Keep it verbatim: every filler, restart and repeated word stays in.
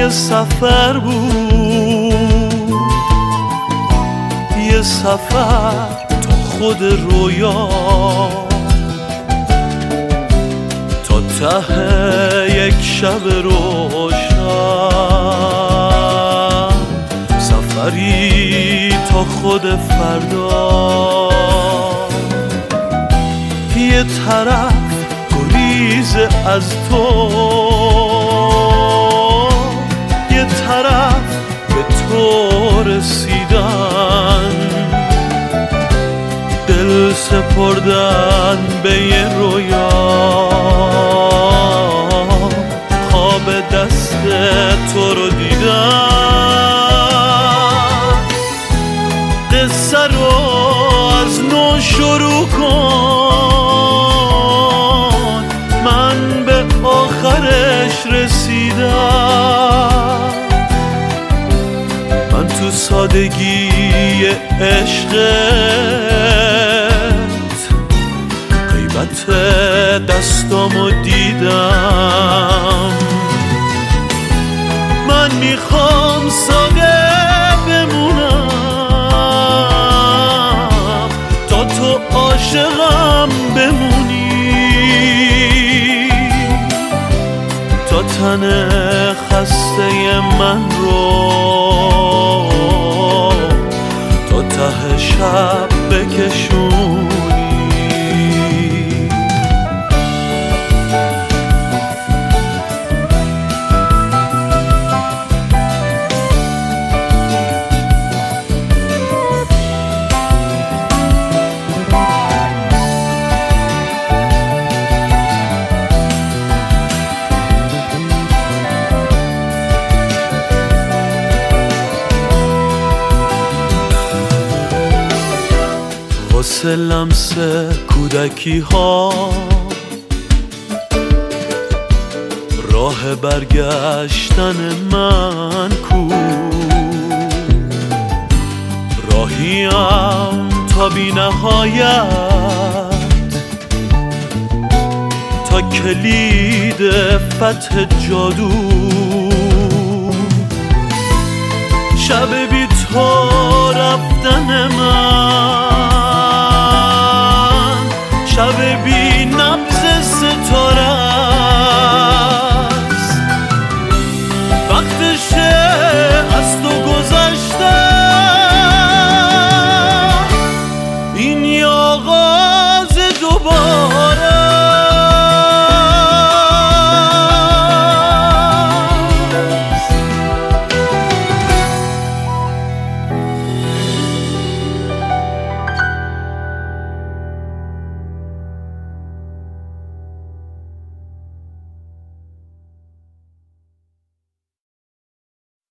یه سفر بود، یه سفر تا خود رویا، تا ته یک شب روشن، سفری تا خود فردا. یه طرف گریز از تو، یه طرف به تو رسیدن، دل سپردن به یه رویا، خواب دست تو رو دیدن. قصه رو از نو شروع کن، من به آخرش رسیدم. من تو سادگی عشقت غیبت دستامو دیدم. من میخوام ساده بمونم تا تو عاشقم بمونی، تا تن خسته من رو تا ته شب بکشونی. واسه لمس کودکی ها راه برگشتن من کو، راهیم تا بی نهایت، تا کلید فتح جادو. شب بی تو رفتن من